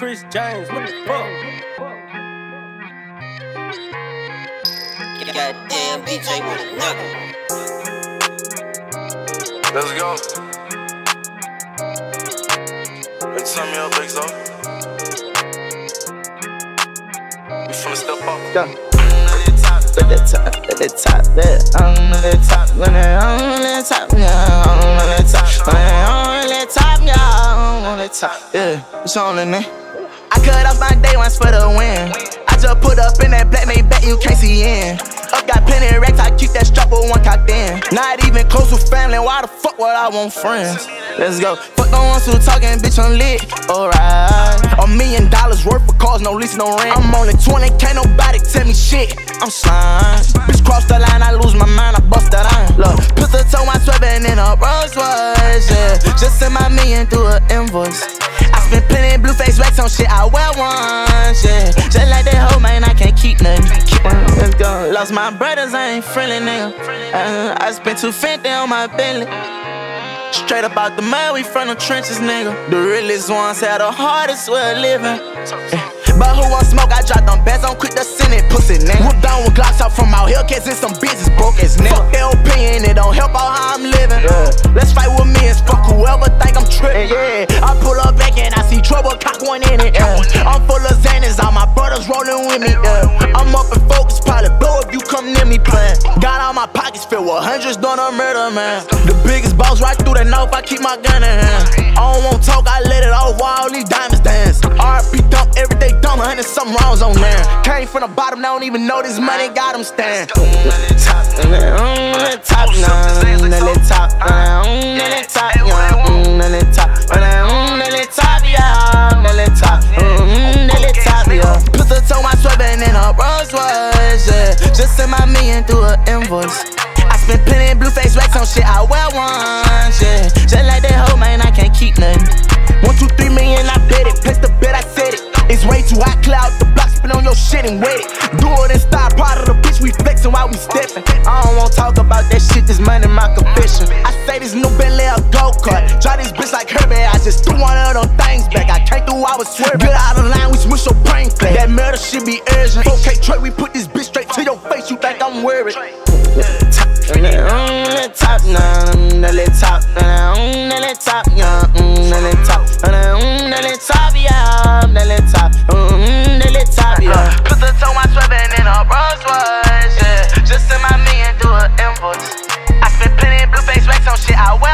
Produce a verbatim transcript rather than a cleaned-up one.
Chris James, what the fuck? Goddamn D J with a nigga. Let's go. Hey, turn me up, big so. We finna step up. Go. At the top, at the top, there. I'm at the top, when I'm on the top, yeah. I'm on the top, when I'm on the top, yeah. I'm on the top, yeah. It's on the name. I cut off my day once for the win. I just put up in that black made bet you can't see in. Up got plenty of racks, I keep that strap with one cocked in. Not even close with family, why the fuck would I want friends? Let's go. Fuck the ones who talking, bitch, I'm lit. Alright. A million dollars worth of cars, no lease, no rent. I'm only twenty, can't nobody tell me shit. I'm slime. Bitch, cross the line, I lose my mind, I bust that iron. Look, put the toe, my sweating in a Rolls Royce, yeah. Just send my million through an invoice. I spent plenty blue face racks on shit I wear once, yeah. Just like that hoe, man, I can't keep nothing. Let's go. Lost my brothers, I ain't friendly, nigga. uh, I spent two fifty on my Bentley. Straight up out the mud, we from the trenches, nigga. The realest ones had the hardest way of living. But who want smoke? I dropped them bands, I'm quick to send it, pussy, nigga. Whoop down with Glocks out from out here, cause it's some business broke as nigga. Fuck their opinion, it don't help out how I'm living. Yeah. Let's fight with me and fuck whoever think I'm tripping. Yeah, I pull up back and I see trouble, cock one in it. Yeah. I'm full of Xanax, all my brothers rolling with me. Yeah. I'm up and focused, probably blow if you come near me playing. Got all my pockets filled with hundreds, done a murder, man. The biggest boss right through the north, I keep my gun in hand. I don't want talk, I let it off while all these diamonds dance. R P dump, everyday dump, hundred something wrongs on there. Came from the bottom, now don't even know this money got them stand. Top, top, top, now, top, top, top, yeah. Put the toe, my sweating in a Rolls Royce, yeah. Just send my million through an invoice. I spent plenty blue face racks on shit I wear once, yeah. Just like that hoe, man, I can't keep nothing. One, two, three million, I bet it. Place the bet, I said it. It's way too hot, clear out the block, spin on your shit and wet it. Do it and style, proud of the bitch, we flexing while we stepping. I don't wanna talk about that shit, this money my confession. I say this new Bentley a go-kart. Drive this bitch like Herbie, I just threw one of them things back. I came through, I was swerving. Get out of line, we smush your brain flat. That murder shit be urgent. four K Trey, we put this bitch straight to your face, you think I'm worried. Top, top, now, the top, now, the top, yeah, the top, the top, yeah, the top, the top, yeah. Put the toe, my sweating in a Rolls Royce, yeah. Just send my million through an invoice. I spent plenty blue face racks on shit I wear.